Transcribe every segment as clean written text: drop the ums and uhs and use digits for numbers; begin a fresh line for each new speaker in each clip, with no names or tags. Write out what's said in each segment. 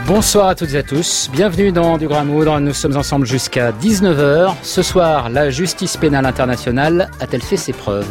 Bonsoir à toutes et à tous, bienvenue dans Du Grand Moudre, nous sommes ensemble jusqu'à 19h. Ce soir, la justice pénale internationale a-t-elle fait ses preuves ?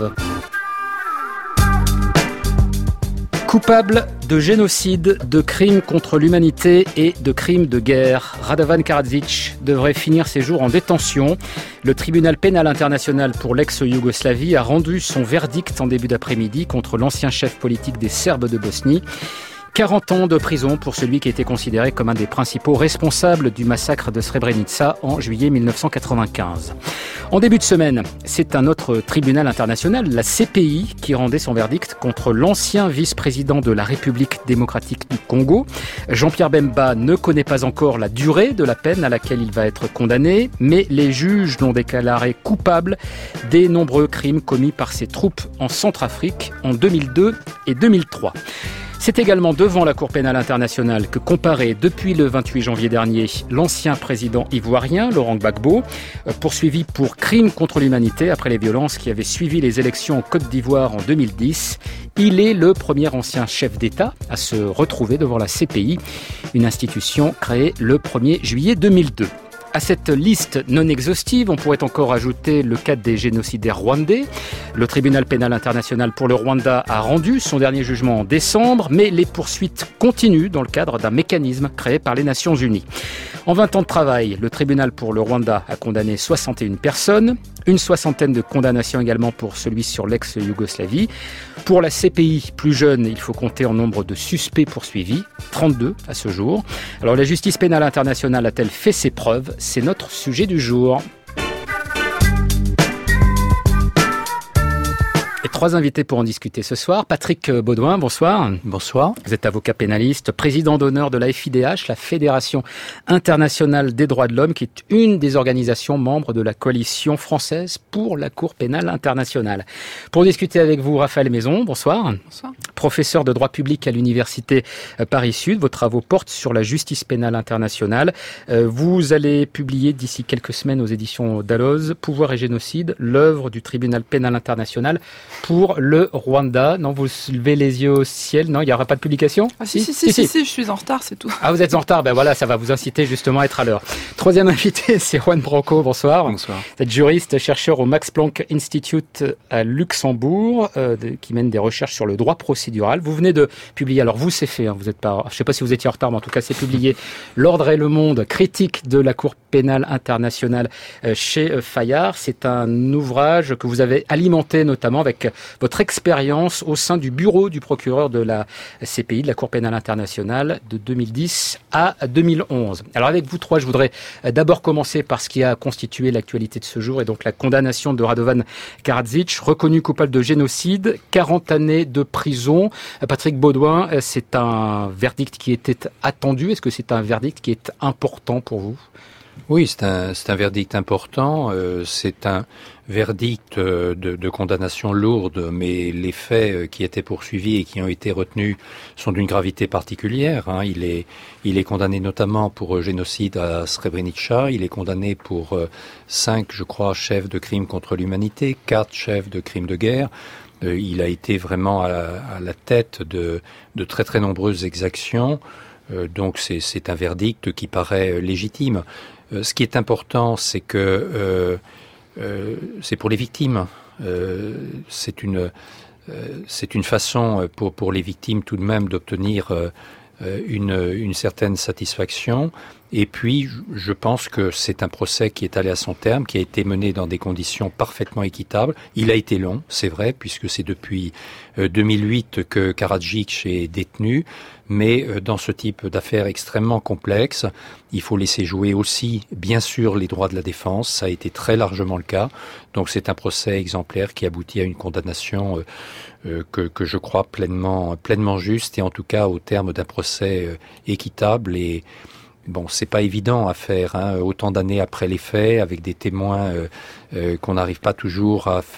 Coupable de génocide, de crimes contre l'humanité et de crimes de guerre, Radovan Karadzic devrait finir ses jours en détention. Le tribunal pénal international pour l'ex-Yougoslavie a rendu son verdict en début d'après-midi contre l'ancien chef politique des Serbes de Bosnie. 40 ans de prison pour celui qui a été considéré comme un des principaux responsables du massacre de Srebrenica en juillet 1995. En début de semaine, c'est un autre tribunal international, la CPI, qui rendait son verdict contre l'ancien vice-président de la République démocratique du Congo. Jean-Pierre Bemba ne connaît pas encore la durée de la peine à laquelle il va être condamné, mais les juges l'ont déclaré coupable des nombreux crimes commis par ses troupes en Centrafrique en 2002 et 2003. C'est également devant la Cour pénale internationale que comparaît depuis le 28 janvier dernier l'ancien président ivoirien Laurent Gbagbo, poursuivi pour crimes contre l'humanité après les violences qui avaient suivi les élections en Côte d'Ivoire en 2010. Il est le premier ancien chef d'État à se retrouver devant la CPI, une institution créée le 1er juillet 2002. À cette liste non exhaustive, on pourrait encore ajouter le cas des génocidaires rwandais. Le tribunal pénal international pour le Rwanda a rendu son dernier jugement en décembre, mais les poursuites continuent dans le cadre d'un mécanisme créé par les Nations Unies. En 20 ans de travail, le tribunal pour le Rwanda a condamné 61 personnes, une soixantaine de condamnations également pour celui sur l'ex-Yougoslavie. Pour la CPI plus jeune, il faut compter en nombre de suspects poursuivis, 32 à ce jour. Alors la justice pénale internationale a-t-elle fait ses preuves ? C'est notre sujet du jour. Et 3 invités pour en discuter ce soir. Patrick Baudouin, bonsoir.
Bonsoir.
Vous êtes avocat pénaliste, président d'honneur de la FIDH, la Fédération internationale des droits de l'homme, qui est une des organisations membres de la coalition française pour la Cour pénale internationale. Pour discuter avec vous, Raphaël Maison, bonsoir.
Bonsoir.
Professeur de droit public à l'université Paris-Sud, vos travaux portent sur la justice pénale internationale. Vous allez publier d'ici quelques semaines aux éditions Dalloz, Pouvoir et génocide, l'œuvre du tribunal pénal international pour le Rwanda. Non, vous levez les yeux au ciel. Non, il n'y aura pas de publication ?
Ah si, je suis en retard, c'est tout.
Ah, vous êtes en retard. Ben voilà, ça va vous inciter justement à être à l'heure. Troisième invité, c'est Juan Branco. Bonsoir.
Bonsoir.
Vous êtes juriste, chercheur au Max Planck Institute à Luxembourg, qui mène des recherches sur le droit procédural. Vous venez de publier, alors vous c'est fait, hein, vous êtes pas, je ne sais pas si vous étiez en retard, mais en tout cas c'est publié, L'Ordre et le Monde, critique de la Cour pénale internationale chez Fayard. C'est un ouvrage que vous avez alimenté notamment avec votre expérience au sein du bureau du procureur de la CPI, de la Cour pénale internationale, de 2010 à 2011. Alors avec vous trois, je voudrais d'abord commencer par ce qui a constitué l'actualité de ce jour, et donc la condamnation de Radovan Karadzic, reconnu coupable de génocide, 40 années de prison. Patrick Baudouin, c'est un verdict qui était attendu. Est-ce que c'est un verdict qui est important pour vous ?
Oui, c'est un verdict important. C'est un verdict de condamnation lourde, mais les faits qui étaient poursuivis et qui ont été retenus sont d'une gravité particulière. Hein. Il est condamné notamment pour génocide à Srebrenica. Il est condamné pour 5, je crois, chefs de crimes contre l'humanité, 4 chefs de crimes de guerre. Il a été vraiment à la tête de très très nombreuses exactions. Donc c'est un verdict qui paraît légitime. Ce qui est important, c'est que c'est pour les victimes. C'est une façon pour les victimes tout de même d'obtenir une certaine satisfaction. Et puis, je pense que c'est un procès qui est allé à son terme, qui a été mené dans des conditions parfaitement équitables. Il a été long, c'est vrai, puisque c'est depuis 2008 que Karadzic est détenu. Mais dans ce type d'affaires extrêmement complexes, il faut laisser jouer aussi, bien sûr, les droits de la défense. Ça a été très largement le cas. Donc c'est un procès exemplaire qui aboutit à une condamnation que je crois pleinement juste, et en tout cas au terme d'un procès équitable. Et bon, c'est pas évident à faire, hein, autant d'années après les faits, avec des témoins qu'on n'arrive pas toujours à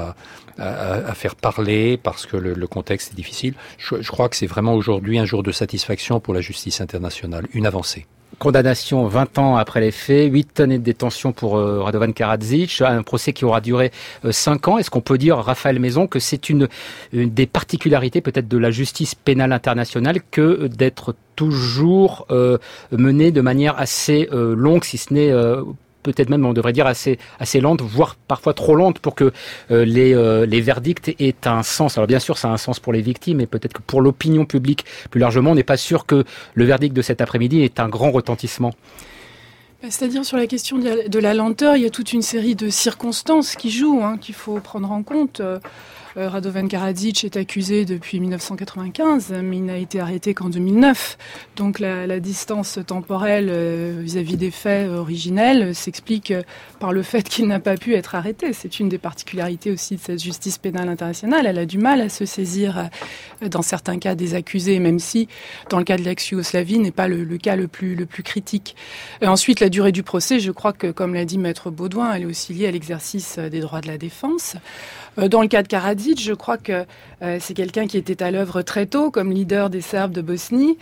faire parler parce que le contexte est difficile. Je crois que c'est vraiment aujourd'hui un jour de satisfaction pour la justice internationale, une avancée.
Condamnation 20 ans après les faits, 8 années de détention pour Radovan Karadzic, un procès qui aura duré 5 ans. Est-ce qu'on peut dire, Raphaël Maison, que c'est une des particularités peut-être de la justice pénale internationale que d'être toujours menée de manière assez longue, si ce n'est peut-être même, on devrait dire, assez lente, voire parfois trop lente pour que les verdicts aient un sens. Alors bien sûr, ça a un sens pour les victimes, mais peut-être que pour l'opinion publique plus largement, on n'est pas sûr que le verdict de cet après-midi ait un grand retentissement.
C'est-à-dire sur la question de la lenteur, il y a toute une série de circonstances qui jouent, qu'il faut prendre en compte. Radovan Karadzic est accusé depuis 1995, mais il n'a été arrêté qu'en 2009. Donc la distance temporelle vis-à-vis des faits originels s'explique par le fait qu'il n'a pas pu être arrêté. C'est une des particularités aussi de cette justice pénale internationale. Elle a du mal à se saisir, dans certains cas, des accusés, même si, dans le cas de l'ex-Yougoslavie, n'est pas le cas le plus critique. Ensuite, la durée du procès, je crois que, comme l'a dit Maître Baudouin, elle est aussi liée à l'exercice des droits de la défense. Dans le cas de Karadzic, je crois que c'est quelqu'un qui était à l'œuvre très tôt comme leader des Serbes de Bosnie.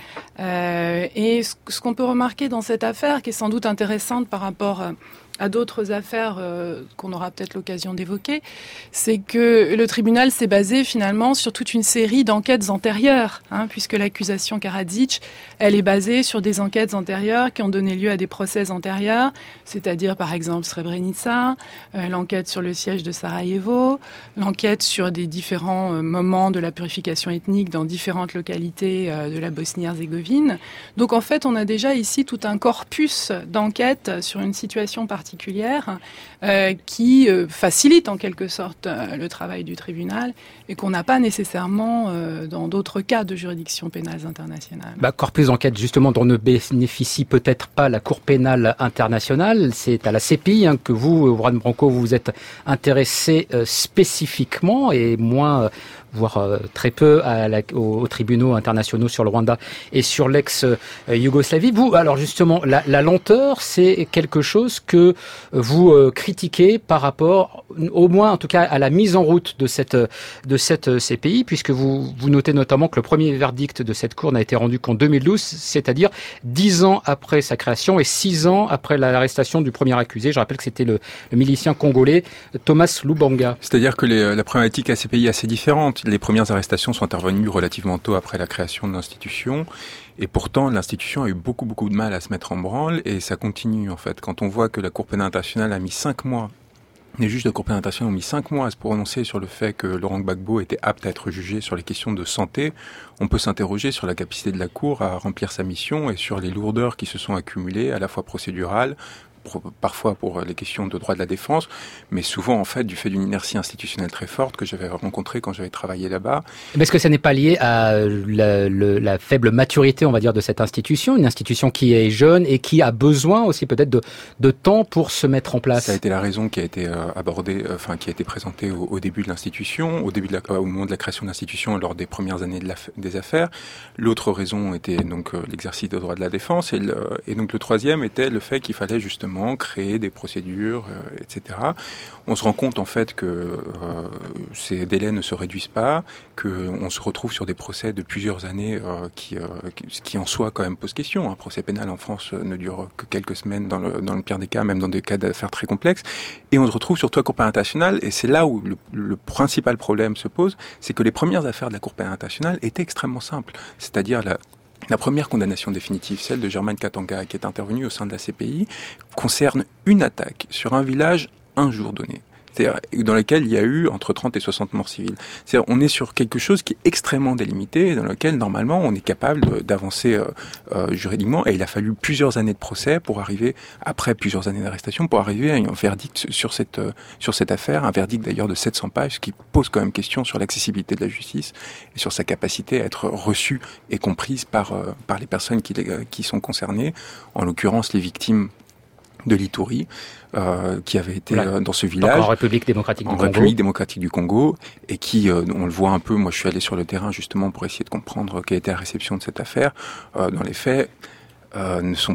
Et ce qu'on peut remarquer dans cette affaire, qui est sans doute intéressante par rapport à d'autres affaires qu'on aura peut-être l'occasion d'évoquer, c'est que le tribunal s'est basé finalement sur toute une série d'enquêtes antérieures, puisque l'accusation Karadzic, elle est basée sur des enquêtes antérieures qui ont donné lieu à des procès antérieurs, c'est-à-dire par exemple Srebrenica, l'enquête sur le siège de Sarajevo, l'enquête sur des différents moments de la purification ethnique dans différentes localités de la Bosnie-Herzégovine. Donc en fait, on a déjà ici tout un corpus d'enquêtes sur une situation particulière qui facilite en quelque sorte le travail du tribunal et qu'on n'a pas nécessairement dans d'autres cas de juridiction pénale internationale.
Corpus d'enquête justement dont ne bénéficie peut-être pas la Cour pénale internationale. C'est à la CPI que vous, Juan Branco, vous êtes intéressé spécifiquement et moins voire très peu aux tribunaux internationaux sur le Rwanda et sur l'ex-Yougoslavie. Vous, alors justement, la lenteur, c'est quelque chose que vous critiquez par rapport, au moins en tout cas, à la mise en route de cette CPI, puisque vous notez notamment que le premier verdict de cette Cour n'a été rendu qu'en 2012, c'est-à-dire 10 ans après sa création et 6 ans après l'arrestation du premier accusé. Je rappelle que c'était le milicien congolais Thomas Lubanga.
C'est-à-dire que la problématique à ces pays est assez différente. Les premières arrestations sont intervenues relativement tôt après la création de l'institution. Et pourtant, l'institution a eu beaucoup de mal à se mettre en branle et ça continue en fait. Quand on voit que la Cour pénale internationale a mis 5 mois, les juges de la Cour pénale internationale ont mis 5 mois à se prononcer sur le fait que Laurent Gbagbo était apte à être jugé sur les questions de santé, on peut s'interroger sur la capacité de la Cour à remplir sa mission et sur les lourdeurs qui se sont accumulées, à la fois procédurales, parfois pour les questions de droit de la défense, mais souvent en fait du fait d'une inertie institutionnelle très forte que j'avais rencontrée quand j'avais travaillé là-bas.
Mais est-ce que ça n'est pas lié à la faible maturité, on va dire, de cette institution, une institution qui est jeune et qui a besoin aussi peut-être de temps pour se mettre en place?
Ça a été la raison qui a été abordée, qui a été présentée au début de l'institution, au moment de la création de l'institution et lors des premières années des affaires. L'autre raison était donc l'exercice des droits de la défense et donc le troisième était le fait qu'il fallait justement créer des procédures, etc. On se rend compte en fait que ces délais ne se réduisent pas, qu'on se retrouve sur des procès de plusieurs années qui en soi quand même pose question. Un procès pénal en France ne dure que quelques semaines dans le pire des cas, même dans des cas d'affaires très complexes. Et on se retrouve surtout à la Cour pénale internationale, et c'est là où le principal problème se pose, c'est que les premières affaires de la Cour pénale internationale étaient extrêmement simples. C'est-à-dire la première condamnation définitive, celle de Germaine Katanga, qui est intervenue au sein de la CPI, concerne une attaque sur un village un jour donné. C'est-à-dire dans lequel il y a eu entre 30 et 60 morts civiles. C'est-à-dire on est sur quelque chose qui est extrêmement délimité, dans lequel normalement on est capable d'avancer juridiquement, et il a fallu plusieurs années de procès pour arriver, après plusieurs années d'arrestation, pour arriver à un verdict sur cette affaire, un verdict d'ailleurs de 700 pages, ce qui pose quand même question sur l'accessibilité de la justice et sur sa capacité à être reçue et comprise par les personnes qui sont concernées, en l'occurrence les victimes de l'Ituri, qui avait été dans ce village.
En République démocratique du Congo.
République démocratique du Congo, et qui, on le voit un peu, moi je suis allé sur le terrain justement pour essayer de comprendre quelle était la réception de cette affaire. Dans les faits,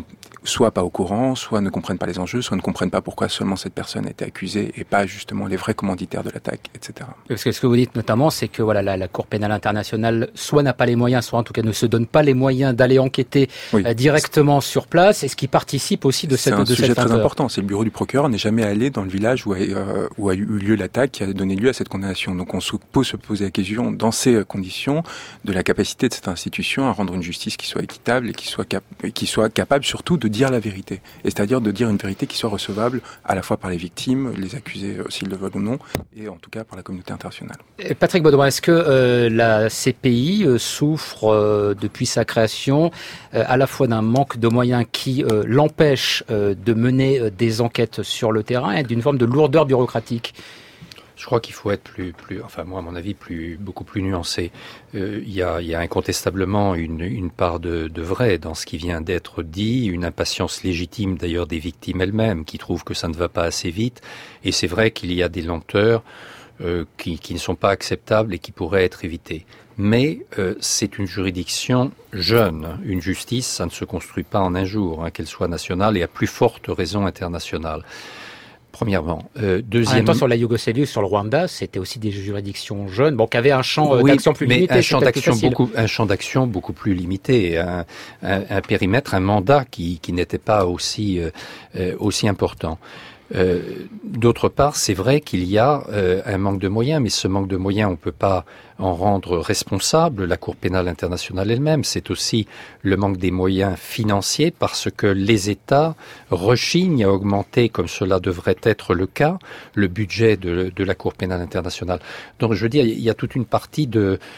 soit pas au courant, soit ne comprennent pas les enjeux, soit ne comprennent pas pourquoi seulement cette personne a été accusée et pas justement les vrais commanditaires de l'attaque, etc.
Parce que ce que vous dites notamment, c'est que voilà, la Cour pénale internationale soit n'a pas les moyens, soit en tout cas ne se donne pas les moyens d'aller enquêter directement sur place, et ce qui participe aussi de cette lenteur.
C'est un sujet très important. C'est le bureau du procureur n'est jamais allé dans le village où a eu lieu l'attaque qui a donné lieu à cette condamnation. Donc on peut se poser la question, dans ces conditions, de la capacité de cette institution à rendre une justice qui soit équitable et qui soit capable surtout de dire la vérité. Et c'est-à-dire de dire une vérité qui soit recevable à la fois par les victimes, les accusés s'ils le veulent ou non, et en tout cas par la communauté internationale.
Patrick Baudouin, est-ce que la CPI souffre depuis sa création à la fois d'un manque de moyens qui l'empêche de mener des enquêtes sur le terrain et d'une forme de lourdeur bureaucratique ?
Je crois qu'il faut être moi à mon avis, beaucoup plus nuancé. Il y a incontestablement une part de vrai dans ce qui vient d'être dit, une impatience légitime d'ailleurs des victimes elles-mêmes qui trouvent que ça ne va pas assez vite. Et c'est vrai qu'il y a des lenteurs qui ne sont pas acceptables et qui pourraient être évitées. Mais c'est une juridiction jeune. Une justice, ça ne se construit pas en un jour, qu'elle soit nationale et à plus forte raison internationale. Premièrement. Deuxièmement,
en même temps, sur la Yougoslavie, sur le Rwanda, c'était aussi des juridictions jeunes, qui avaient un champ d'action plus limité.
Un champ d'action beaucoup plus limité, un périmètre, un mandat qui n'était pas aussi important. D'autre part, c'est vrai qu'il y a un manque de moyens, mais ce manque de moyens, on ne peut pas en rendre responsable la Cour pénale internationale elle-même. C'est aussi le manque des moyens financiers parce que les États rechignent à augmenter, comme cela devrait être le cas, le budget de la Cour pénale internationale. Donc, je veux dire, il y a toute une partie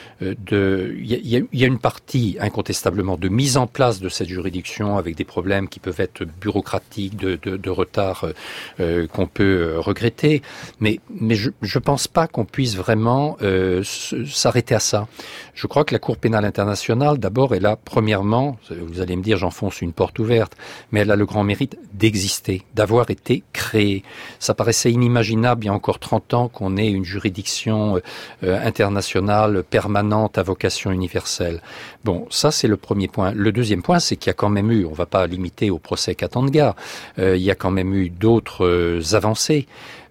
il y a une partie incontestablement de mise en place de cette juridiction avec des problèmes qui peuvent être bureaucratiques, de retard qu'on peut regretter. Mais je pense pas qu'on puisse vraiment s'arrêter à ça. Je crois que la Cour pénale internationale, d'abord, elle a, premièrement, vous allez me dire, j'enfonce une porte ouverte, mais elle a le grand mérite d'exister, d'avoir été créée. Ça paraissait inimaginable il y a encore 30 ans qu'on ait une juridiction internationale permanente à vocation universelle. Bon, ça c'est le premier point. Le deuxième point, c'est qu'il y a quand même eu, on ne va pas limiter au procès Katanga, il y a quand même eu d'autres avancées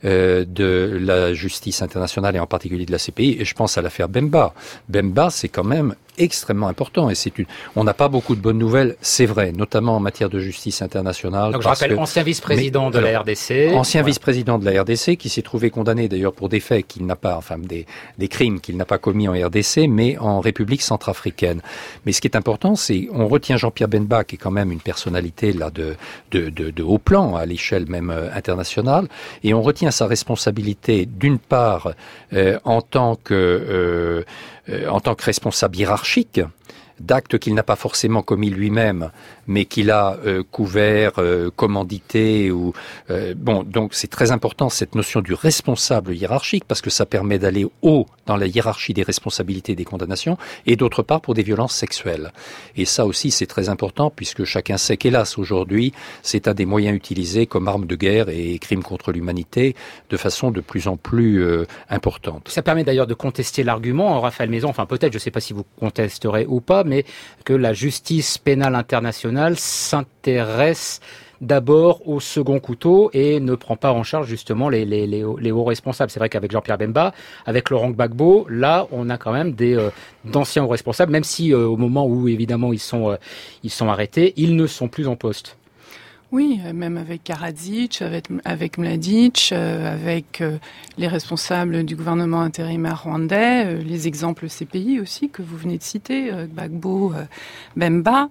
de la justice internationale et en particulier de la CPI, et je pense à l'affaire Bemba. Bemba, c'est quand même extrêmement important et on n'a pas beaucoup de bonnes nouvelles, c'est vrai, notamment en matière de justice internationale.
Donc je rappelle, ancien vice-président de la RDC.
Ancien vice-président de la RDC qui s'est trouvé condamné d'ailleurs pour des faits qu'il n'a pas, des crimes qu'il n'a pas commis en RDC, mais en République centrafricaine. Mais ce qui est important, c'est, on retient Jean-Pierre Bemba qui est quand même une personnalité là de haut plan à l'échelle même internationale, et on retient sa responsabilité d'une part en tant que responsable hiérarchique d'actes qu'il n'a pas forcément commis lui-même, mais qu'il a couvert, commandité ou donc c'est très important cette notion du responsable hiérarchique parce que ça permet d'aller haut dans la hiérarchie des responsabilités et des condamnations, et d'autre part pour des violences sexuelles. Et ça aussi c'est très important puisque chacun sait qu'hélas aujourd'hui c'est un des moyens utilisés comme arme de guerre et crime contre l'humanité de façon de plus en plus importante.
Ça permet d'ailleurs de contester l'argument, Raphaël Maison, peut-être, je ne sais pas si vous contesterez ou pas, mais que la justice pénale internationale s'intéresse d'abord au second couteau et ne prend pas en charge justement les hauts responsables. C'est vrai qu'avec Jean-Pierre Bemba, avec Laurent Gbagbo, là on a quand même d'anciens hauts responsables, même si au moment où évidemment ils sont arrêtés, ils ne sont plus en poste.
Oui, même avec Karadzic, avec Mladic, avec les responsables du gouvernement intérimaire rwandais, les exemples CPI aussi que vous venez de citer, Gbagbo, Bemba.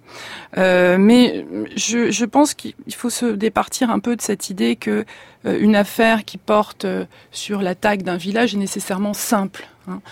Mais je pense qu'il faut se départir un peu de cette idée que une affaire qui porte sur l'attaque d'un village est nécessairement simple.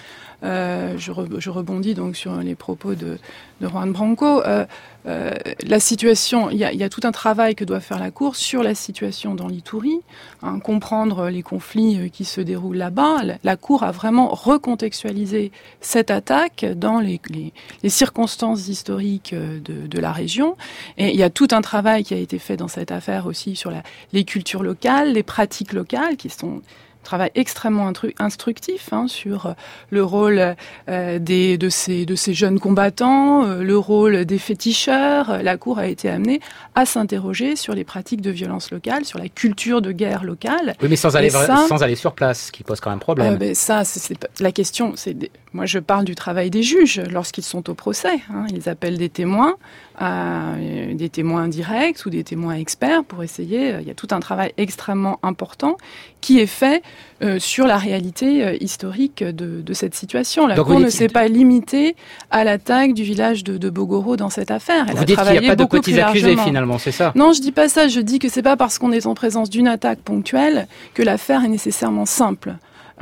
Je rebondis donc sur les propos de Juan Branco. La situation, il y a tout un travail que doit faire la Cour sur la situation dans l'Ituri, comprendre les conflits qui se déroulent là-bas. La Cour a vraiment recontextualisé cette attaque dans les circonstances historiques de la région. Et il y a tout un travail qui a été fait dans cette affaire aussi sur les cultures locales, les pratiques locales qui sont travail extrêmement instructif sur le rôle de ces jeunes combattants, le rôle des féticheurs. La Cour a été amenée à s'interroger sur les pratiques de violence locale, sur la culture de guerre locale.
Oui, mais sans aller sur place, ce qui pose quand même problème.
C'est la question. Moi, je parle du travail des juges lorsqu'ils sont au procès. Ils appellent des témoins directs ou des témoins experts pour essayer. Il y a tout un travail extrêmement important qui est fait sur la réalité historique de cette situation. La Cour ne s'est pas limitée à l'attaque du village de Bogoro dans cette affaire.
Vous dites qu'il n'y a pas de petits accusés finalement, c'est ça?
Non, je dis pas ça. Je dis que c'est pas parce qu'on est en présence d'une attaque ponctuelle que l'affaire est nécessairement simple.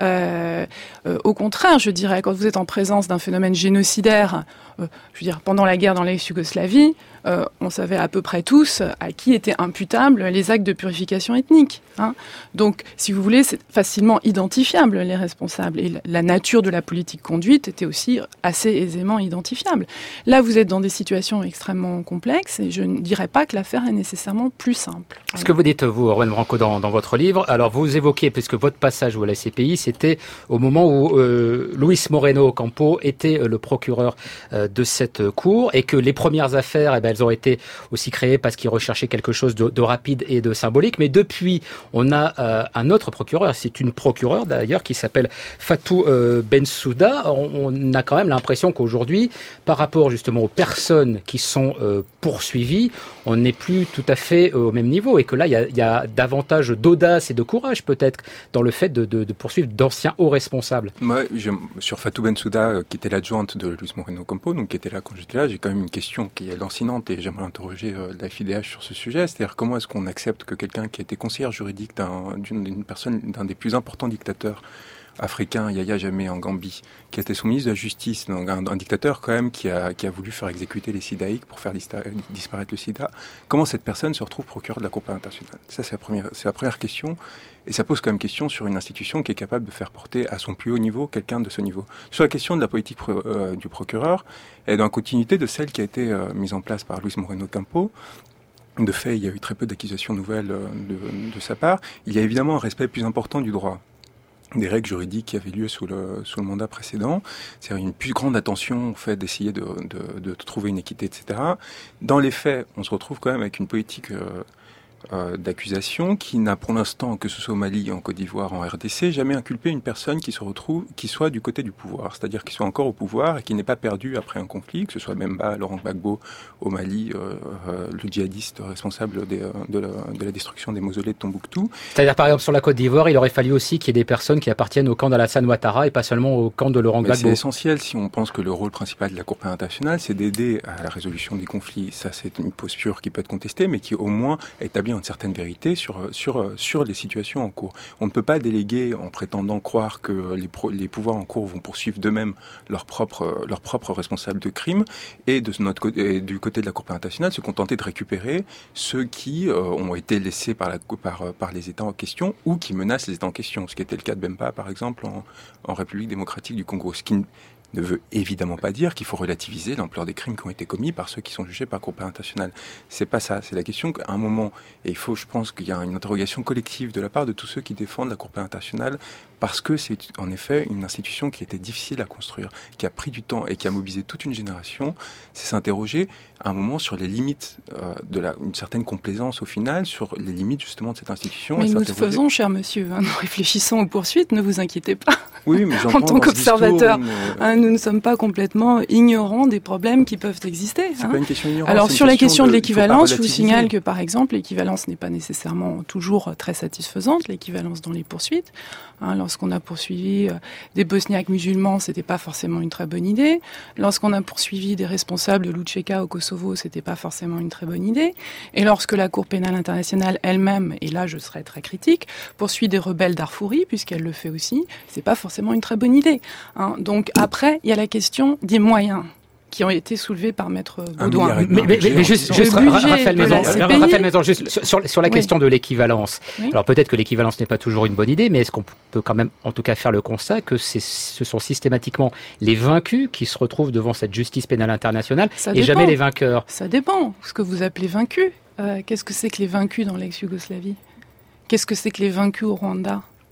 Au contraire, je dirais, quand vous êtes en présence d'un phénomène génocidaire, pendant la guerre dans l'ex-Yougoslavie, on savait à peu près tous à qui étaient imputables les actes de purification ethnique. Donc, si vous voulez, c'est facilement identifiable, les responsables. Et la nature de la politique conduite était aussi assez aisément identifiable. Là, vous êtes dans des situations extrêmement complexes et je ne dirais pas que l'affaire est nécessairement plus simple.
Ce que vous dites, vous, Erwan Branco, dans votre livre, alors vous évoquez, puisque votre passage à la CPI, c'était au moment où Luis Moreno Ocampo était le procureur de cette cour et que les premières affaires, elles ont été aussi créées parce qu'ils recherchaient quelque chose de rapide et de symbolique. Mais depuis, on a un autre procureur, c'est une procureure d'ailleurs qui s'appelle Fatou Bensouda. On a quand même l'impression qu'aujourd'hui, par rapport justement aux personnes qui sont poursuivies, on n'est plus tout à fait au même niveau et que là, il y a davantage d'audace et de courage peut-être dans le fait de poursuivre d'anciens hauts responsables.
Moi, sur Fatou Bensouda, qui était l'adjointe de Luis Moreno Ocampo, donc qui était là quand j'étais là, j'ai quand même une question qui est lancinante et j'aimerais interroger la FIDH sur ce sujet, c'est-à-dire comment est-ce qu'on accepte que quelqu'un qui a été conseillère juridique d'une personne, d'un des plus importants dictateurs africain, Yahya Jammeh en Gambie, qui a été son ministre de la Justice, donc un dictateur quand même qui a voulu faire exécuter les sidaïques pour faire disparaître le sida. Comment cette personne se retrouve procureur de la Cour pénale internationale? Ça, c'est la première question. Et ça pose quand même question sur une institution qui est capable de faire porter à son plus haut niveau quelqu'un de ce niveau. Sur la question de la politique du procureur, elle est dans la continuité de celle qui a été mise en place par Luis Moreno Ocampo. De fait, il y a eu très peu d'accusations nouvelles de sa part. Il y a évidemment un respect plus important du droit, des règles juridiques qui avaient lieu sous le mandat précédent. C'est-à-dire une plus grande attention au fait d'essayer de trouver une équité, etc. Dans les faits, on se retrouve quand même avec une politique d'accusation qui n'a pour l'instant, que ce soit au Mali, en Côte d'Ivoire, en RDC, jamais inculpé une personne qui soit du côté du pouvoir, c'est-à-dire qui soit encore au pouvoir et qui n'est pas perdu après un conflit, que ce soit Bemba, Laurent Gbagbo au Mali, le djihadiste responsable de la destruction des mausolées de Tombouctou.
C'est-à-dire par exemple sur la Côte d'Ivoire, il aurait fallu aussi qu'il y ait des personnes qui appartiennent au camp d'Alassane Ouattara et pas seulement au camp de Laurent Gbagbo.
C'est essentiel si on pense que le rôle principal de la Cour pénale internationale, c'est d'aider à la résolution des conflits. Ça, c'est une posture qui peut être contestée, mais qui au moins établit une certaine vérité sur les situations en cours. On ne peut pas déléguer en prétendant croire que les pouvoirs en cours vont poursuivre d'eux-mêmes leurs propres responsables de crimes et du côté de la Cour pénale internationale se contenter de récupérer ceux qui ont été laissés par les États en question ou qui menacent les États en question, ce qui était le cas de Bemba par exemple en République démocratique du Congo, ce qui ne veut évidemment pas dire qu'il faut relativiser l'ampleur des crimes qui ont été commis par ceux qui sont jugés par la Cour pénale internationale. C'est pas ça. C'est la question qu'à un moment, et je pense qu'il y a une interrogation collective de la part de tous ceux qui défendent la Cour pénale internationale, parce que c'est en effet une institution qui était difficile à construire, qui a pris du temps et qui a mobilisé toute une génération, c'est s'interroger à un moment sur les limites une certaine complaisance au final, sur les limites justement de cette institution.
Mais nous le faisons, cher monsieur, nous réfléchissons aux poursuites, ne vous inquiétez pas.
Oui, mais
en tant qu'observateur, nous ne sommes pas complètement ignorants des problèmes qui peuvent exister.
C'est pas une question ignorante.
Alors sur la question de l'équivalence, je vous signale que par exemple, l'équivalence n'est pas nécessairement toujours très satisfaisante, l'équivalence dans les poursuites. Lorsqu'on a poursuivi des Bosniaques musulmans, c'était pas forcément une très bonne idée. Lorsqu'on a poursuivi des responsables de l'Utcheka au Kosovo, c'était pas forcément une très bonne idée. Et lorsque la Cour pénale internationale elle-même, et là je serais très critique, poursuit des rebelles darfouris, puisqu'elle le fait aussi, c'est pas forcément une très bonne idée. Donc après, il y a la question des moyens qui ont été soulevés par Maître Baudouin.
Mais juste Raphaël Maison, juste sur la question de l'équivalence. Oui. Alors peut-être que l'équivalence n'est pas toujours une bonne idée, mais est-ce qu'on peut quand même en tout cas faire le constat que ce sont systématiquement les vaincus qui se retrouvent devant cette justice pénale internationale jamais les vainqueurs?
Ça dépend. Ce que vous appelez vaincus. Qu'est-ce que c'est que les vaincus dans l'ex-Yougoslavie? Qu'est-ce que c'est que les vaincus au Rwanda?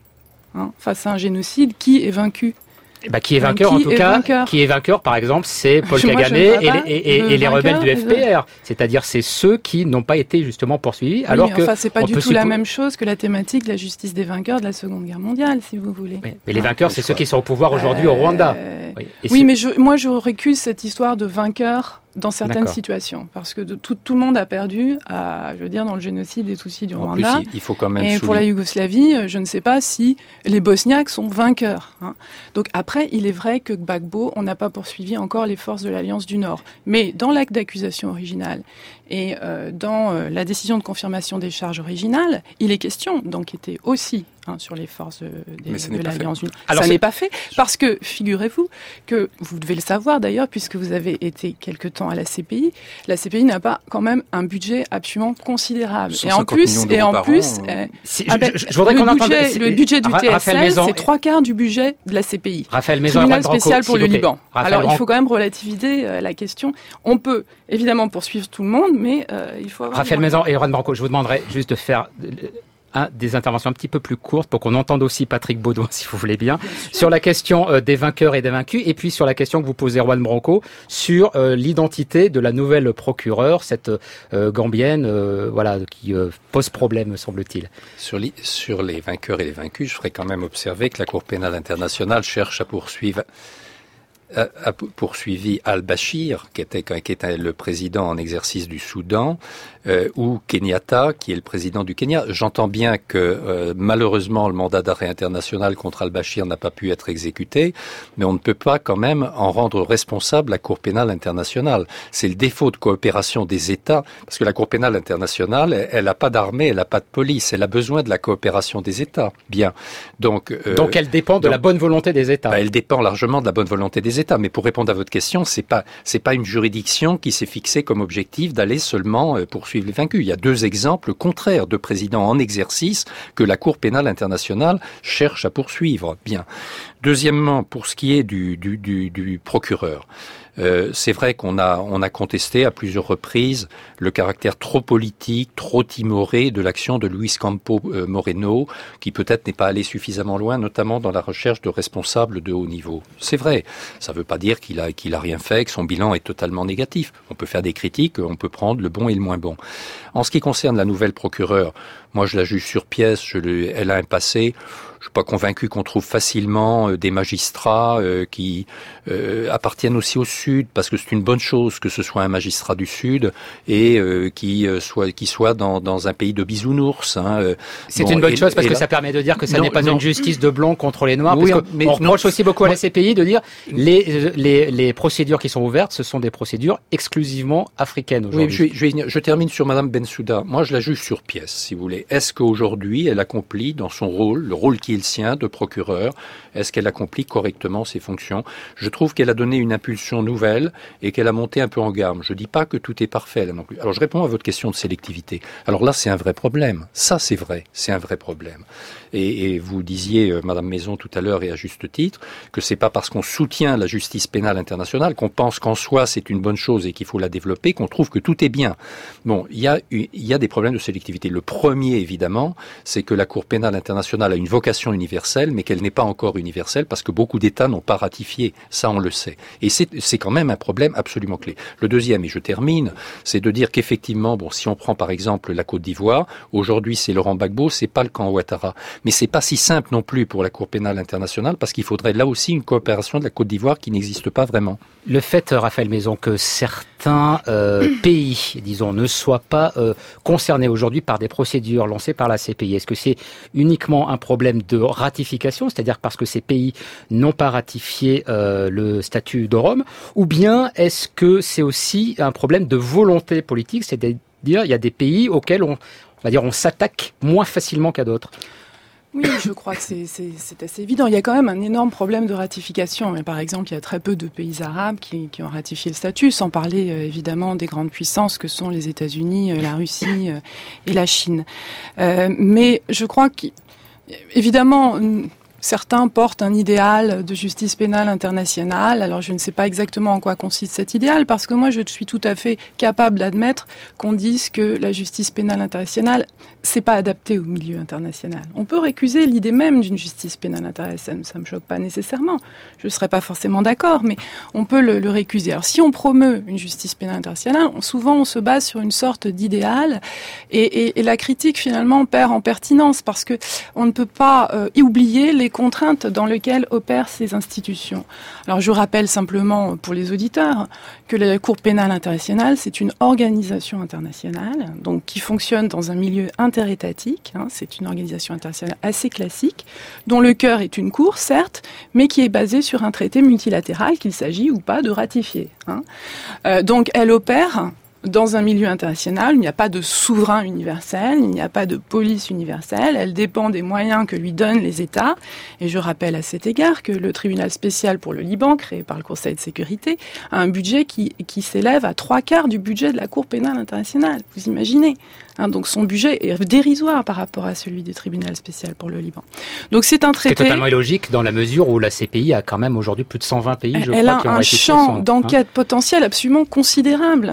face à un génocide, qui est vaincu?
Qui est vainqueur, en tout cas, qui est vainqueur, par exemple, c'est Paul Kagame et les rebelles du FPR. C'est-à-dire, c'est ceux qui n'ont pas été justement poursuivis, alors que...
c'est pas du tout la même chose que la thématique de la justice des vainqueurs de la Seconde Guerre mondiale, si vous voulez.
Mais les vainqueurs, c'est ceux qui sont au pouvoir aujourd'hui au Rwanda.
Mais moi, je récuse cette histoire de vainqueurs dans certaines situations, parce que tout le monde a perdu, dans le génocide et tout du Rwanda.
Plus, il faut quand même
pour la Yougoslavie, je ne sais pas si les Bosniaques sont vainqueurs. Donc après, il est vrai que Gbagbo, on n'a pas poursuivi encore les forces de l'Alliance du Nord. Mais dans l'acte d'accusation original et dans la décision de confirmation des charges originales, il est question d'enquêter aussi sur les forces de l'Alliance du Nord. Ça n'est pas fait, parce que, figurez-vous, que vous devez le savoir d'ailleurs, puisque vous avez été quelque temps à la CPI n'a pas quand même un budget absolument considérable. Et en plus, le budget du TSL, c'est 3/4 du budget de la CPI.
Raphaël Maison,
tribunal spécial pour le Liban. Alors, il faut quand même relativiser la question. On peut évidemment poursuivre tout le monde, mais il faut avoir...
Raphaël Maison et Erwan Branco, je vous demanderai juste de faire des interventions un petit peu plus courtes pour qu'on entende aussi Patrick Baudouin, si vous voulez bien sur la question des vainqueurs et des vaincus, et puis sur la question que vous posez Erwan Branco sur l'identité de la nouvelle procureure, cette gambienne, qui pose problème, semble-t-il.
Sur les vainqueurs et les vaincus, je ferais quand même observer que la Cour pénale internationale cherche à poursuivi al-Bashir, qui était le président en exercice du Soudan, ou Kenyatta, qui est le président du Kenya. J'entends bien que malheureusement le mandat d'arrêt international contre al-Bashir n'a pas pu être exécuté, mais on ne peut pas quand même en rendre responsable la Cour pénale internationale. C'est le défaut de coopération des États, parce que la Cour pénale internationale, elle n'a pas d'armée, elle n'a pas de police, elle a besoin de la coopération des États. Bien. Donc
elle dépend de la bonne volonté des États.
Elle dépend largement de la bonne volonté des États. Mais pour répondre à votre question, c'est pas une juridiction qui s'est fixée comme objectif d'aller seulement poursuivre les vaincus. Il y a deux exemples contraires de présidents en exercice que la Cour pénale internationale cherche à poursuivre. Bien. Deuxièmement, pour ce qui est du procureur, c'est vrai qu'on a contesté à plusieurs reprises le caractère trop politique, trop timoré de l'action de Luis Campo Moreno, qui peut-être n'est pas allé suffisamment loin, notamment dans la recherche de responsables de haut niveau. C'est vrai. Ça ne veut pas dire qu'il a rien fait, que son bilan est totalement négatif. On peut faire des critiques, on peut prendre le bon et le moins bon. En ce qui concerne la nouvelle procureure, moi je la juge sur pièce, elle a un passé. Je suis pas convaincu qu'on trouve facilement des magistrats qui appartiennent aussi au Sud, parce que c'est une bonne chose que ce soit un magistrat du Sud et qui soit dans un pays de bisounours.
C'est une bonne chose parce que ça permet de dire que ça n'est pas une justice de blanc contre les noirs. Oui, mais on reproche aussi beaucoup à la CPI de dire les procédures qui sont ouvertes, ce sont des procédures exclusivement africaines aujourd'hui.
Oui, je termine sur Madame Bensouda. Moi, je la juge sur pièce, si vous voulez. Est-ce qu'aujourd'hui, elle accomplit dans son rôle, le rôle qui est le sien de procureur, est-ce qu'elle accomplit correctement ses fonctions? Je trouve qu'elle a donné une impulsion nouvelle et qu'elle a monté un peu en gamme. Je dis pas que tout est parfait là non plus. Alors je réponds à votre question de sélectivité. Alors là, c'est un vrai problème. Ça, c'est vrai. C'est un vrai problème. Et vous disiez, Madame Maison, tout à l'heure, et à juste titre, que c'est pas parce qu'on soutient la justice pénale internationale, qu'on pense qu'en soi c'est une bonne chose et qu'il faut la développer, qu'on trouve que tout est bien. Bon, il y a des problèmes de sélectivité. Le premier, évidemment, c'est que la Cour pénale internationale a une vocation universelle, mais qu'elle n'est pas encore universelle parce que beaucoup d'États n'ont pas ratifié. Ça, on le sait. Et c'est quand même un problème absolument clé. Le deuxième, et je termine, c'est de dire qu'effectivement, si on prend par exemple la Côte d'Ivoire, aujourd'hui c'est Laurent Gbagbo, c'est pas le camp Ouattara. Mais c'est pas si simple non plus pour la Cour pénale internationale parce qu'il faudrait là aussi une coopération de la Côte d'Ivoire qui n'existe pas vraiment.
Le fait, Raphaël Maison, que certains pays, disons, ne soient pas concernés aujourd'hui par des procédures lancées par la CPI, est-ce que c'est uniquement un problème de ratification, c'est-à-dire parce que ces pays n'ont pas ratifié le statut de Rome, ou bien est-ce que c'est aussi un problème de volonté politique, c'est-à-dire il y a des pays auxquels on s'attaque moins facilement qu'à d'autres?
Oui, je crois que c'est assez évident. Il y a quand même un énorme problème de ratification. Mais par exemple, il y a très peu de pays arabes qui ont ratifié le statut, sans parler évidemment des grandes puissances que sont les États-Unis, la Russie et la Chine. Mais je crois qu'évidemment, Certains portent un idéal de justice pénale internationale. Alors je ne sais pas exactement en quoi consiste cet idéal, parce que moi je suis tout à fait capable d'admettre qu'on dise que la justice pénale internationale, c'est pas adapté au milieu international. On peut récuser l'idée même d'une justice pénale internationale, ça me choque pas nécessairement. Je ne serais pas forcément d'accord, mais on peut le récuser. Alors si on promeut une justice pénale internationale, souvent on se base sur une sorte d'idéal, et la critique finalement perd en pertinence, parce que on ne peut pas y oublier les contraintes dans lesquelles opèrent ces institutions. Alors je rappelle simplement pour les auditeurs que la Cour pénale internationale, c'est une organisation internationale, donc qui fonctionne dans un milieu interétatique. C'est une organisation internationale assez classique, dont le cœur est une cour, certes, mais qui est basée sur un traité multilatéral qu'il s'agit ou pas de ratifier. Donc elle opère dans un milieu international, il n'y a pas de souverain universel, il n'y a pas de police universelle, elle dépend des moyens que lui donnent les États. Et je rappelle à cet égard que le tribunal spécial pour le Liban, créé par le Conseil de sécurité, a un budget qui s'élève à 3/4 du budget de la Cour pénale internationale. Vous imaginez ? Donc son budget est dérisoire par rapport à celui du tribunal spécial pour le Liban. Donc c'est un traité...
C'est totalement illogique dans la mesure où la CPI a quand même aujourd'hui plus de 120 pays, je
elle
crois, qui ont
a un champ d'enquête potentiel absolument considérable.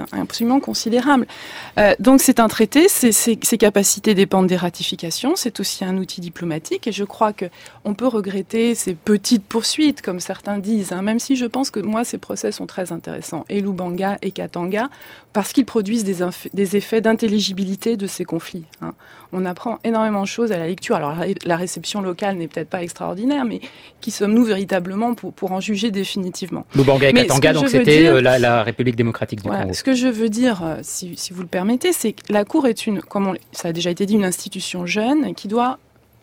Donc c'est un traité, ses capacités dépendent des ratifications, c'est aussi un outil diplomatique, et je crois que on peut regretter ces petites poursuites, comme certains disent, même si je pense que moi ces procès sont très intéressants, et Lubanga et Katanga, parce qu'ils produisent des effets d'intelligibilité de ces conflits. On apprend énormément de choses à la lecture. Alors la réception locale n'est peut-être pas extraordinaire, mais qui sommes-nous véritablement pour en juger définitivement?
Lubanga et Katanga, donc c'était la République démocratique du Congo.
Ce que je veux dire, si vous le permettez, c'est que la Cour est ça a déjà été dit, une institution jeune qui doit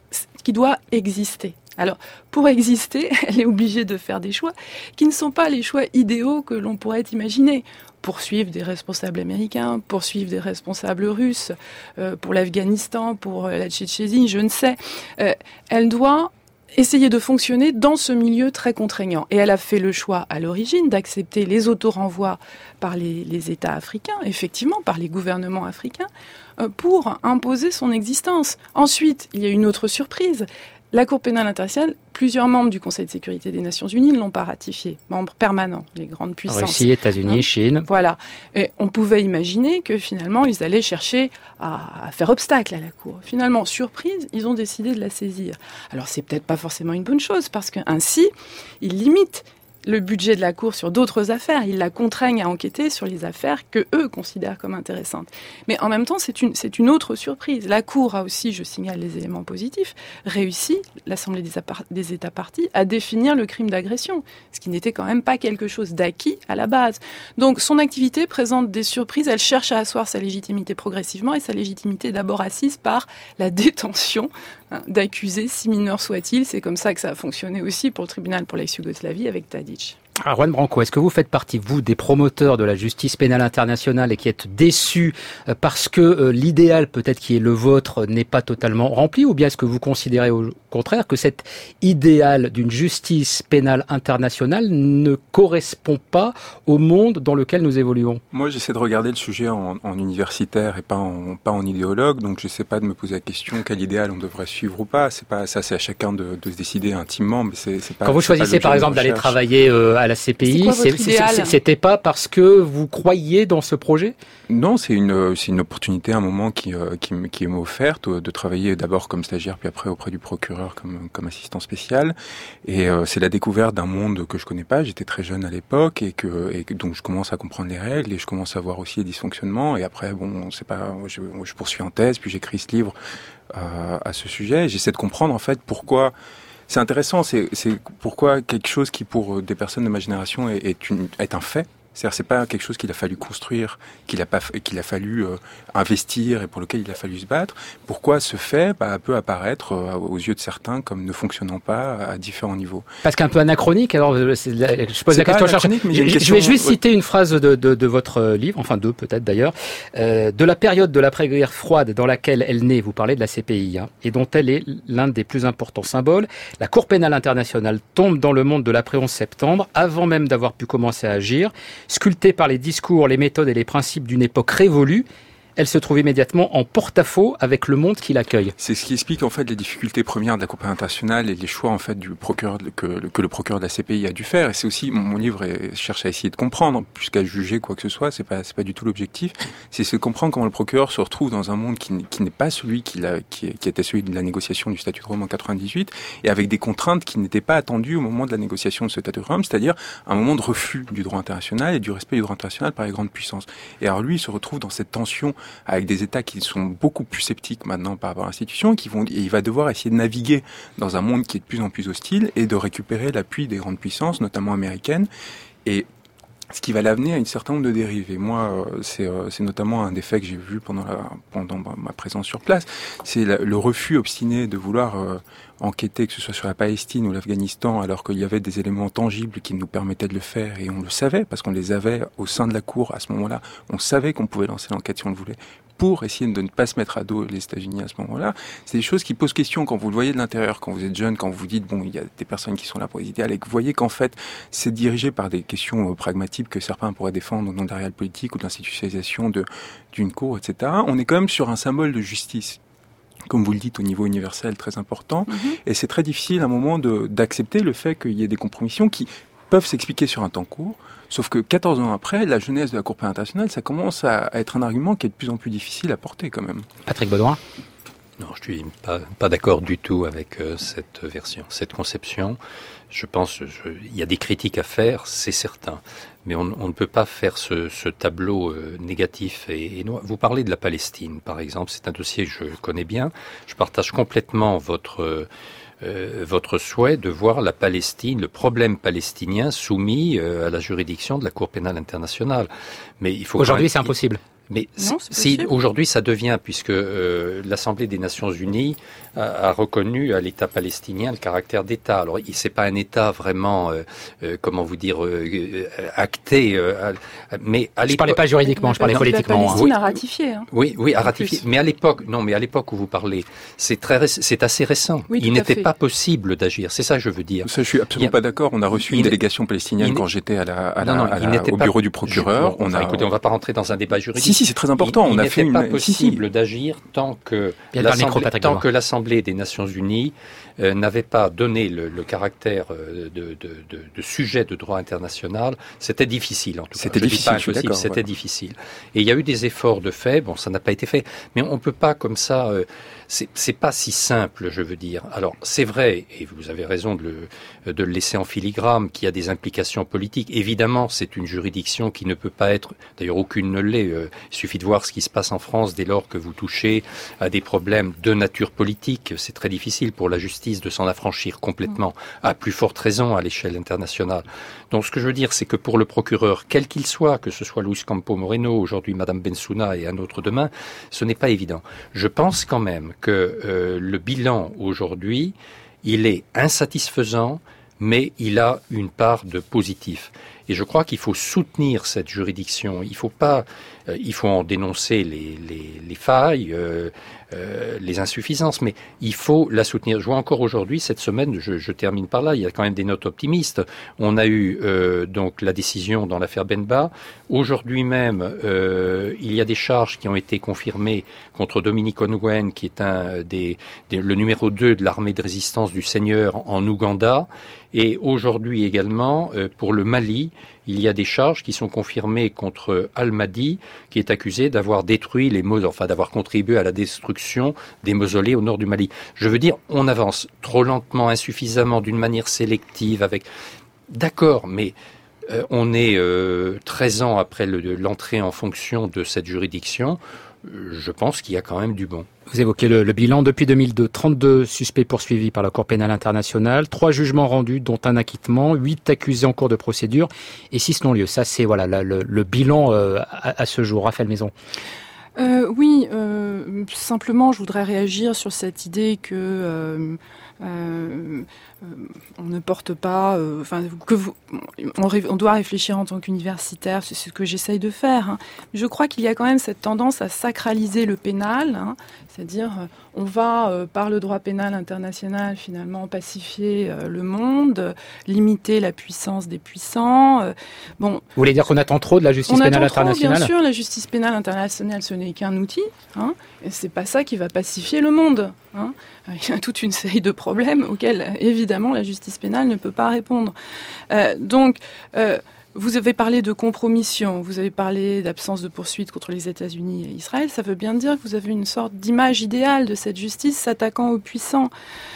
exister. Alors, pour exister, elle est obligée de faire des choix qui ne sont pas les choix idéaux que l'on pourrait imaginer. Poursuivre des responsables américains, poursuivre des responsables russes, pour l'Afghanistan, pour la Tchétchénie, je ne sais. Elle doit essayer de fonctionner dans ce milieu très contraignant. Et elle a fait le choix, à l'origine, d'accepter les autorenvois par les États africains, effectivement, par les gouvernements africains, pour imposer son existence. Ensuite, il y a une autre surprise. La Cour pénale internationale, plusieurs membres du Conseil de sécurité des Nations Unies ne l'ont pas ratifié, membres permanents, les grandes puissances.
Russie, États-Unis, Chine.
Voilà. Et on pouvait imaginer que finalement, ils allaient chercher à faire obstacle à la Cour. Finalement, surprise, ils ont décidé de la saisir. Alors, c'est peut-être pas forcément une bonne chose, parce qu'ainsi, ils limitent le budget de la Cour sur d'autres affaires. Ils la contraignent à enquêter sur les affaires que eux considèrent comme intéressantes. Mais en même temps, c'est une autre surprise. La Cour a aussi, je signale les éléments positifs, réussi, l'Assemblée des États parties, à définir le crime d'agression, ce qui n'était quand même pas quelque chose d'acquis à la base. Donc son activité présente des surprises, elle cherche à asseoir sa légitimité progressivement, et sa légitimité d'abord assise par la détention d'accusés, si mineurs soient-ils. C'est comme ça que ça a fonctionné aussi pour le tribunal pour l'ex-Yougoslavie avec Tadic.
Alors, Juan Branco, est-ce que vous faites partie, vous, des promoteurs de la justice pénale internationale et qui êtes déçus parce que l'idéal, peut-être qui est le vôtre, n'est pas totalement rempli, ou bien est-ce que vous considérez au contraire que cet idéal d'une justice pénale internationale ne correspond pas au monde dans lequel nous évoluons?
Moi, j'essaie de regarder le sujet en universitaire et pas en idéologue, donc je sais pas de me poser la question quel idéal on devrait suivre ou pas. C'est pas ça, c'est à chacun de se décider intimement, mais c'est pas.
Quand vous choisissez par exemple d'aller travailler à la CPI, c'était pas parce que vous croyiez dans ce projet?
Non, c'est une opportunité, un moment qui m'est offerte de travailler d'abord comme stagiaire puis après auprès du procureur comme assistant spécial. Et c'est la découverte d'un monde que je connais pas. J'étais très jeune à l'époque et donc je commence à comprendre les règles et je commence à voir aussi les dysfonctionnements. Et après, c'est pas, je poursuis en thèse puis j'écris ce livre à ce sujet. J'essaie de comprendre en fait pourquoi. C'est intéressant, c'est pourquoi quelque chose qui pour des personnes de ma génération est un fait. C'est-à-dire, c'est pas quelque chose qu'il a fallu construire, qu'il a fallu investir et pour lequel il a fallu se battre. Pourquoi ce fait peut apparaître aux yeux de certains comme ne fonctionnant pas à différents niveaux.
Parce qu'un peu anachronique. Alors, je pose la question. Je vais juste citer une phrase de votre livre, enfin deux peut-être d'ailleurs, de la période de l'après-guerre froide dans laquelle elle naît. Vous parlez de la CPI, et dont elle est l'un des plus importants symboles. La Cour pénale internationale tombe dans le monde de l'après-11 septembre, avant même d'avoir pu commencer à agir. Sculptée par les discours, les méthodes et les principes d'une époque révolue, elle se trouve immédiatement en porte-à-faux avec le monde qui l'accueille.
C'est ce qui explique en fait les difficultés premières de la Cour pénale internationale et les choix en fait du procureur que le procureur de la CPI a dû faire. Et c'est aussi mon livre cherche à essayer de comprendre, plus qu'à juger quoi que ce soit. C'est pas du tout l'objectif. C'est de comprendre comment le procureur se retrouve dans un monde qui n'est pas celui qui était celui de la négociation du statut de Rome en 98, et avec des contraintes qui n'étaient pas attendues au moment de la négociation de ce statut de Rome, c'est-à-dire un moment de refus du droit international et du respect du droit international par les grandes puissances. Et alors lui, il se retrouve dans cette tension avec des États qui sont beaucoup plus sceptiques maintenant par rapport à l'institution, et il va devoir essayer de naviguer dans un monde qui est de plus en plus hostile et de récupérer l'appui des grandes puissances, notamment américaines, et ce qui va l'amener à une certain nombre de dérives. Et moi, c'est notamment un des faits que j'ai vu pendant ma présence sur place, c'est le refus obstiné de vouloir enquêter, que ce soit sur la Palestine ou l'Afghanistan, alors qu'il y avait des éléments tangibles qui nous permettaient de le faire, et on le savait, parce qu'on les avait au sein de la Cour à ce moment-là. On savait qu'on pouvait lancer l'enquête si on le voulait, pour essayer de ne pas se mettre à dos les États-Unis à ce moment-là. C'est des choses qui posent question quand vous le voyez de l'intérieur, quand vous êtes jeune, quand vous vous dites, bon, il y a des personnes qui sont là pour les idéales, et que vous voyez qu'en fait, c'est dirigé par des questions pragmatiques que certains pourraient défendre au nom de la réelle politique ou de l'institutionnalisation d'une cour, etc. On est quand même sur un symbole de justice, comme vous le dites, au niveau universel, très important. Et c'est très difficile à un moment d'accepter le fait qu'il y ait des compromissions qui peuvent s'expliquer sur un temps court. Sauf que 14 ans après, la jeunesse de la Cour pénale internationale, ça commence à être un argument qui est de plus en plus difficile à porter quand même.
Patrick Baudouin ?
Non, je suis pas d'accord du tout avec cette version, cette conception. Je pense, il y a des critiques à faire, c'est certain. Mais on ne peut pas faire ce tableau négatif et noir. Vous parlez de la Palestine, par exemple. C'est un dossier que je connais bien. Je partage complètement votre souhait de voir la Palestine, le problème palestinien soumis à la juridiction de la Cour pénale internationale. Mais il faut
aujourd'hui, c'est impossible.
Mais non, si aujourd'hui ça devient, puisque l'Assemblée des Nations Unies a reconnu à l'État palestinien le caractère d'État. Alors, c'est pas un État vraiment, comment vous dire, acté. Mais à
je parlais pas juridiquement, je parlais politiquement.
La Palestine a ratifié. Hein,
oui, a ratifié. Mais à l'époque où vous parlez, c'est assez récent.
Oui,
il n'était pas possible d'agir. C'est ça que je veux dire.
Ça, je suis absolument pas d'accord. On a reçu une délégation palestinienne quand j'étais au bureau du procureur.
Écoutez, on va pas rentrer dans un débat juridique.
Si, c'est très important.
Il n'était pas possible d'agir tant que l'Assemblée des Nations Unies n'avait pas donné le caractère de sujet de droit international. C'était difficile, en tout cas.
C'était difficile, je suis d'accord.
C'était difficile. Et il y a eu des efforts de fait. Bon, ça n'a pas été fait. Mais on peut pas comme ça... c'est pas si simple, je veux dire. Alors, c'est vrai, et vous avez raison de le laisser en filigrane, qu'il y a des implications politiques. Évidemment, c'est une juridiction qui ne peut pas être... D'ailleurs, aucune ne l'est. Il suffit de voir ce qui se passe en France dès lors que vous touchez à des problèmes de nature politique. C'est très difficile pour la justice de s'en affranchir complètement, à plus forte raison à l'échelle internationale. Donc ce que je veux dire, c'est que pour le procureur, quel qu'il soit, que ce soit Luis Campo Moreno, aujourd'hui Madame Bensouna et un autre demain, ce n'est pas évident. Je pense quand même que le bilan aujourd'hui, il est insatisfaisant, mais il a une part de positif. Et je crois qu'il faut soutenir cette juridiction. Il faut en dénoncer les failles, les insuffisances, mais il faut la soutenir. Je vois encore aujourd'hui, cette semaine, je termine par là, il y a quand même des notes optimistes. On a eu donc la décision dans l'affaire Benba. Aujourd'hui même, il y a des charges qui ont été confirmées contre Dominique Ongwen, qui est le numéro 2 de l'armée de résistance du Seigneur en Ouganda. Et aujourd'hui également, pour le Mali, il y a des charges qui sont confirmées contre Al-Mahdi, qui est accusé d'avoir détruit d'avoir contribué à la destruction des mausolées au nord du Mali. Je veux dire, on avance trop lentement, insuffisamment, d'une manière sélective, D'accord, mais on est 13 ans après l'entrée en fonction de cette juridiction. Je pense qu'il y a quand même du bon.
Vous évoquez le bilan depuis 2002. 32 suspects poursuivis par la Cour pénale internationale, 3 jugements rendus, dont un acquittement, 8 accusés en cours de procédure et 6 non-lieux. Ça, c'est le bilan à ce jour. Raphaël Maison.
Oui, simplement, je voudrais réagir sur cette idée que on ne porte pas, on doit réfléchir en tant qu'universitaire, c'est ce que j'essaye de faire. Hein. Je crois qu'il y a quand même cette tendance à sacraliser le pénal, hein, c'est-à-dire on va, par le droit pénal international, finalement pacifier le monde, limiter la puissance des puissants.
Vous voulez dire qu'on attend trop de la justice pénale internationale ?
Bien sûr, la justice pénale internationale, ce n'est qu'un outil, hein, et c'est pas ça qui va pacifier le monde. Hein. Il y a toute une série de problèmes auxquels, évidemment, la justice pénale ne peut pas répondre. Vous avez parlé de compromission, vous avez parlé d'absence de poursuite contre les États-Unis et Israël. Ça veut bien dire que vous avez une sorte d'image idéale de cette justice s'attaquant aux puissants.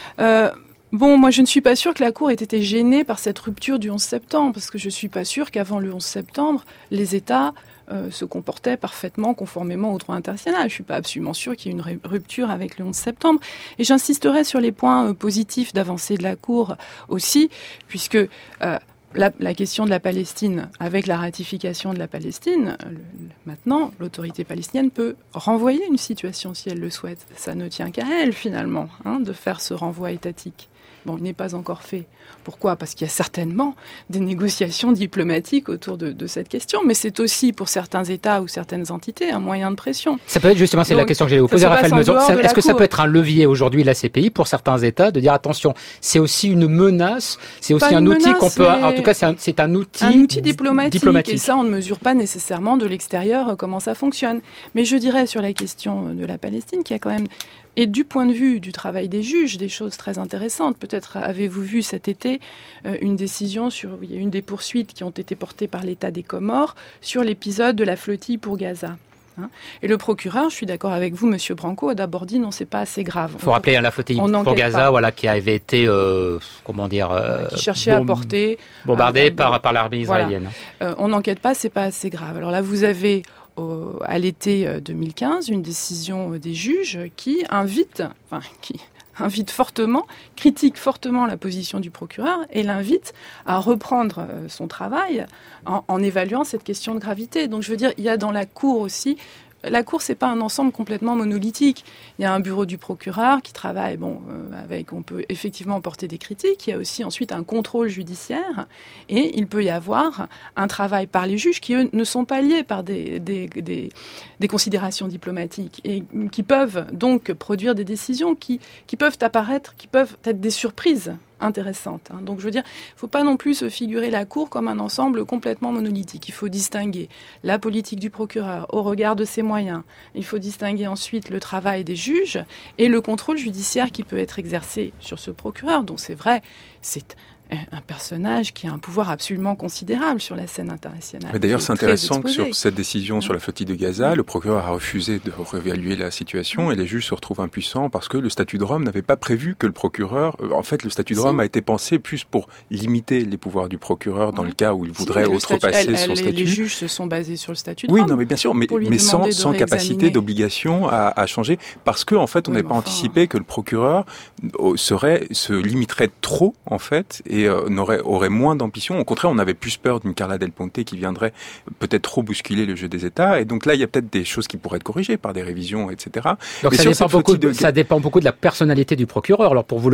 Moi, je ne suis pas sûre que la Cour ait été gênée par cette rupture du 11 septembre, parce que je ne suis pas sûre qu'avant le 11 septembre, les États se comportaient parfaitement conformément au droit international. Je ne suis pas absolument sûre qu'il y ait une rupture avec le 11 septembre. Et j'insisterai sur les points positifs d'avancée de la Cour aussi, puisque la question de la Palestine, avec la ratification de la Palestine, maintenant, l'autorité palestinienne peut renvoyer une situation si elle le souhaite. Ça ne tient qu'à elle, finalement, de faire ce renvoi étatique. Bon, il n'est pas encore fait. Pourquoi ? Parce qu'il y a certainement des négociations diplomatiques autour de cette question, mais c'est aussi pour certains États ou certaines entités un moyen de pression.
Ça peut être justement, c'est la question que j'allais vous poser, Raphaël Mezon. Est-ce que ça peut être un levier aujourd'hui, la CPI, pour certains États, de dire attention, c'est aussi une menace, c'est aussi un outil qu'on peut... En tout cas, c'est un outil diplomatique.
Et ça, on ne mesure pas nécessairement de l'extérieur comment ça fonctionne. Mais je dirais sur la question de la Palestine, qu'il y a quand même... Et du point de vue du travail des juges, des choses très intéressantes. Peut-être avez-vous vu cet été une décision il y a une des poursuites qui ont été portées par l'État des Comores sur l'épisode de la flottille pour Gaza. Et le procureur, je suis d'accord avec vous, Monsieur Branco, a d'abord dit non, c'est pas assez grave.
Il faut rappeler la flottille pour Gaza, qui avait été,
qui cherchait à porter
bombardée par l'armée israélienne.
Voilà. On n'enquête pas, c'est pas assez grave. Alors là, vous avez à l'été 2015 une décision des juges qui invite fortement, critique fortement la position du procureur et l'invite à reprendre son travail en évaluant cette question de gravité. Donc je veux dire, il y a dans la Cour aussi... La Cour, c'est pas un ensemble complètement monolithique. Il y a un bureau du procureur qui travaille, on peut effectivement porter des critiques. Il y a aussi ensuite un contrôle judiciaire et il peut y avoir un travail par les juges qui, eux, ne sont pas liés par des considérations diplomatiques et qui peuvent donc produire des décisions qui peuvent apparaître, qui peuvent être des surprises intéressante. Donc je veux dire, il ne faut pas non plus se figurer la Cour comme un ensemble complètement monolithique. Il faut distinguer la politique du procureur au regard de ses moyens. Il faut distinguer ensuite le travail des juges et le contrôle judiciaire qui peut être exercé sur ce procureur, dont c'est vrai, c'est un personnage qui a un pouvoir absolument considérable sur la scène internationale.
Mais d'ailleurs, c'est intéressant que sur cette décision sur la flottille de Gaza, le procureur a refusé de réévaluer la situation et les juges se retrouvent impuissants parce que le statut de Rome n'avait pas prévu que le procureur... En fait, le statut de Rome a été pensé plus pour limiter les pouvoirs du procureur dans le cas où il voudrait outrepasser son statut.
Les juges se sont basés sur le statut de Rome.
Oui, non, mais bien sûr, mais sans capacité d'obligation à changer parce que, en fait, on n'avait pas anticipé que le procureur se limiterait trop, en fait, et aurait moins d'ambition. Au contraire, on avait plus peur d'une Carla Del Ponte qui viendrait peut-être trop bousculer le jeu des États. Et donc là, il y a peut-être des choses qui pourraient être corrigées par des révisions, etc.
Donc ça dépend beaucoup de la personnalité du procureur. Alors pour vous,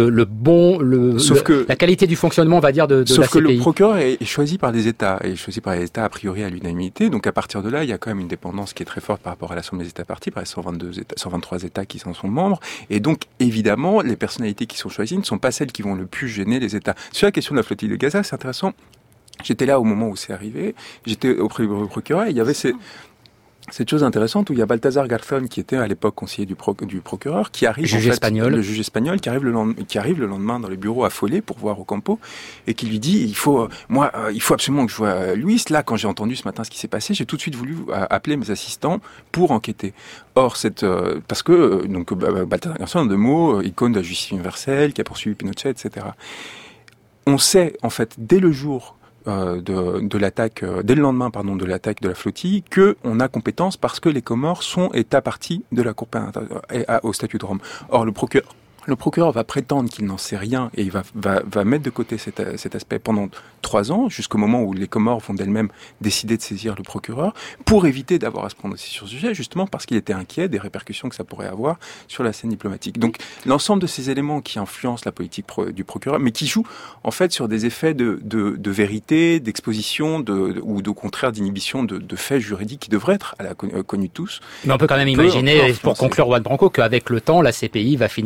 la qualité du fonctionnement, on va dire, de la CPI.
Sauf que le procureur est choisi par les États, et choisi par les États a priori à l'unanimité. Donc à partir de là, il y a quand même une dépendance qui est très forte par rapport à l'Assemblée des États parties, par les 123 États qui en sont membres. Et donc évidemment, les personnalités qui sont choisies ne sont pas celles qui vont le plus gêner les États. Sur la question de la flottille de Gaza, c'est intéressant. J'étais là au moment où c'est arrivé. J'étais auprès du procureur et il y avait cette chose intéressante où il y a Balthazar Garzón qui était à l'époque conseiller du procureur qui arrive
le juge
espagnol qui arrive le lendemain dans les bureaux affolés pour voir Ocampo et qui lui dit il faut absolument que je voie Luis. Là, quand j'ai entendu ce matin ce qui s'est passé, j'ai tout de suite voulu appeler mes assistants pour enquêter. Or parce que Balthazar Garzón, en deux mots, icône de la justice universelle qui a poursuivi Pinochet, etc. On sait, en fait, dès le jour de l'attaque, dès le lendemain, de l'attaque de la flottille, que on a compétence parce que les Comores sont État partie de la Cour pénale au statut de Rome. Or, le procureur va prétendre qu'il n'en sait rien et il va mettre de côté cet aspect pendant 3 ans, jusqu'au moment où les Comores vont d'elles-mêmes décider de saisir le procureur, pour éviter d'avoir à se prononcer sur ce sujet, justement parce qu'il était inquiet des répercussions que ça pourrait avoir sur la scène diplomatique. Donc l'ensemble de ces éléments qui influencent la politique du procureur, mais qui jouent en fait sur des effets de vérité, d'exposition, ou au contraire d'inhibition de faits juridiques qui devraient être connus de tous.
Mais on peut quand même imaginer, pour conclure Juan Branco, qu'avec le temps, la CPI va finir aussi par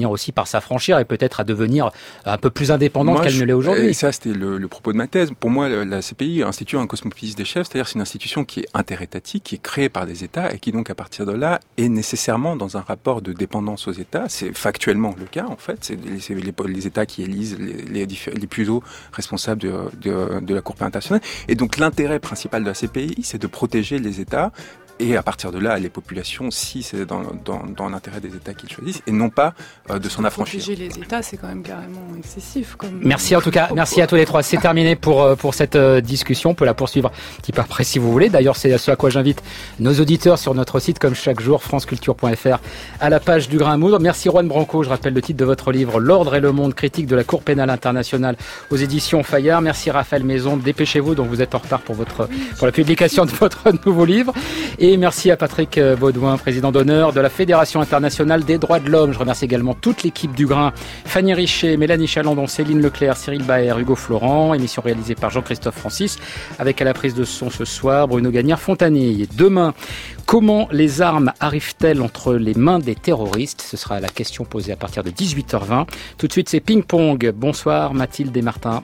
pouvoir s'affranchir et peut-être à devenir un peu plus indépendante qu'elle ne l'est aujourd'hui.
Et ça, c'était le propos de ma thèse. Pour moi, la CPI institue un cosmopolis des chefs, c'est-à-dire c'est une institution qui est interétatique, qui est créée par des États et qui donc à partir de là est nécessairement dans un rapport de dépendance aux États. C'est factuellement le cas en fait. C'est les États qui élisent les plus hauts responsables de la Cour pénale internationale. Et donc l'intérêt principal de la CPI, c'est de protéger les États. Et à partir de là, les populations, si c'est dans l'intérêt des États qu'ils choisissent, et non pas de s'en affranchir.
Protéger les États, c'est quand même carrément excessif.
Merci en tout cas, merci à tous les trois. C'est terminé pour cette discussion. On peut la poursuivre un petit peu après si vous voulez. D'ailleurs, c'est ce à quoi j'invite nos auditeurs sur notre site, comme chaque jour, franceculture.fr, à la page du Grain à Moudre. Merci Juan Branco, je rappelle le titre de votre livre, L'Ordre et le Monde, critique de la Cour pénale internationale aux éditions Fayard. Merci Raphaël Maison, dépêchez-vous, donc vous êtes en retard pour la publication de votre nouveau livre. Et merci à Patrick Baudouin, président d'honneur de la Fédération internationale des droits de l'homme. Je remercie également toute l'équipe du Grain, Fanny Richet, Mélanie Chalandon, Céline Leclerc, Cyril Baer, Hugo Florent. Émission réalisée par Jean-Christophe Francis, avec à la prise de son ce soir Bruno Gagnard-Fontanille. Demain, comment les armes arrivent-elles entre les mains des terroristes ? Ce sera la question posée à partir de 18h20. Tout de suite, c'est Ping Pong. Bonsoir Mathilde et Martin.